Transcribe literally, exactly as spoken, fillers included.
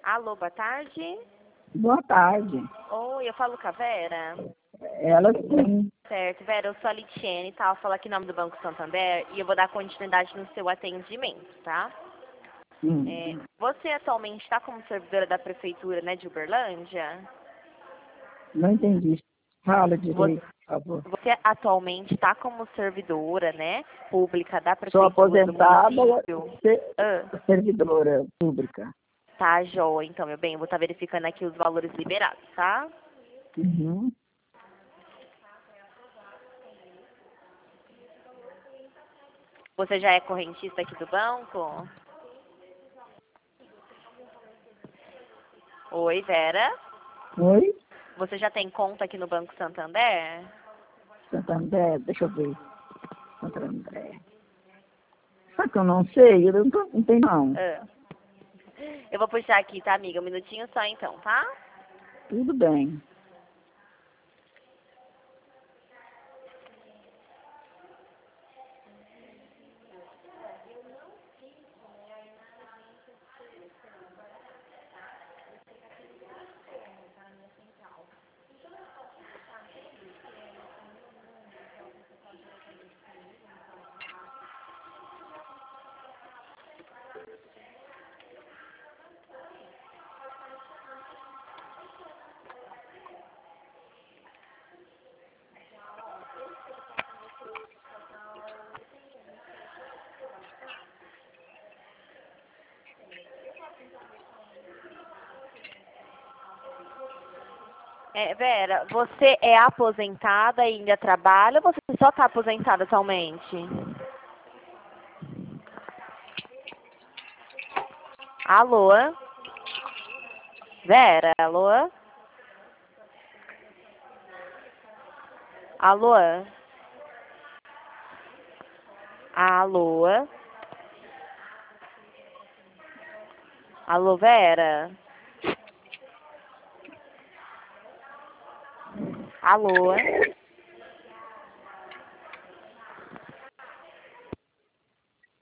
Alô, boa tarde. Boa tarde. Oi, eu falo com a Vera. Ela sim. Certo, Vera, eu sou a Litiene, tá? Eu falo aqui em nome do Banco Santander e eu vou dar continuidade no seu atendimento, tá? Hum. É, você atualmente está como servidora da Prefeitura, né, de Uberlândia? Não entendi. Fala direito, Você, por favor. você atualmente está como servidora, né, pública da Sou Prefeitura do aposentada, município? ser- Ah, servidora pública. tá, joia. Então, meu bem, eu vou estar verificando aqui os valores liberados, tá? Uhum. Você já é correntista aqui do banco? Oi, Vera. Oi? Você já tem conta aqui no Banco Santander? Santo André, deixa eu ver. Santo André. Sabe que eu não sei? Eu não, tô, não tenho, não. Ah. Eu vou puxar aqui, tá, amiga? Um minutinho só então, tá? Tudo bem. É, Vera, você é aposentada e ainda trabalha ou você só tá aposentada atualmente? Alô? Vera, alô? Alô? Alô? Alô, Vera? Alô?